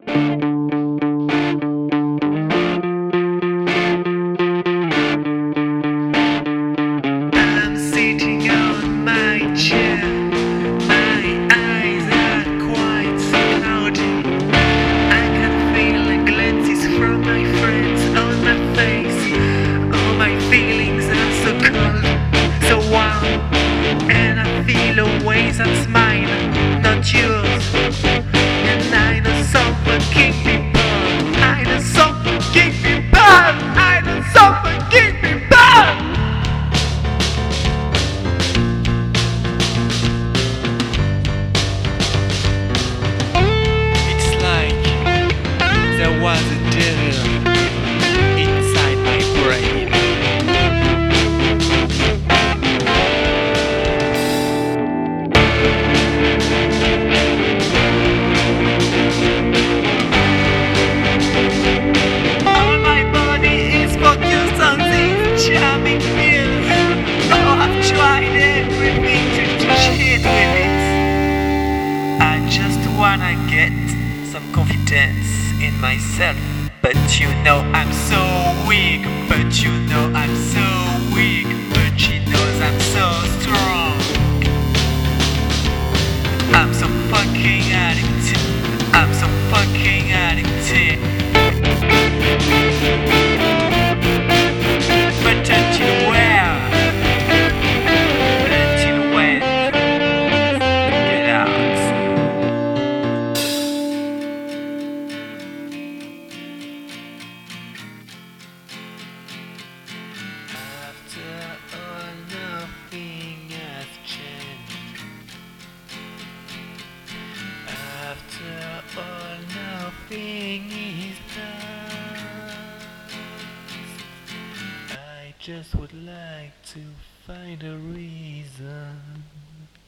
I'm sitting on my chair. My eyes are quite cloudy. I can feel the glances from my friends on my face. All my feelings are so cold, so warm, and I feel a way that's mine, not yours. And I know some fucking people. I know some fucking people. I know some fucking people. It's like there was a devil inside my brain. All my body is focused on these charming pills. Oh, I've tried everything to cheat with it. I just wanna get some confidence in myself. But you know I'm so weak. But you know I'm so weak. But she knows I'm so strong. I'm so fucking addicted. I'm so fucking addicted. But until where? Until when? Get out. After all, nothing has changed. After all, nothing is lost. I just would like to find a reason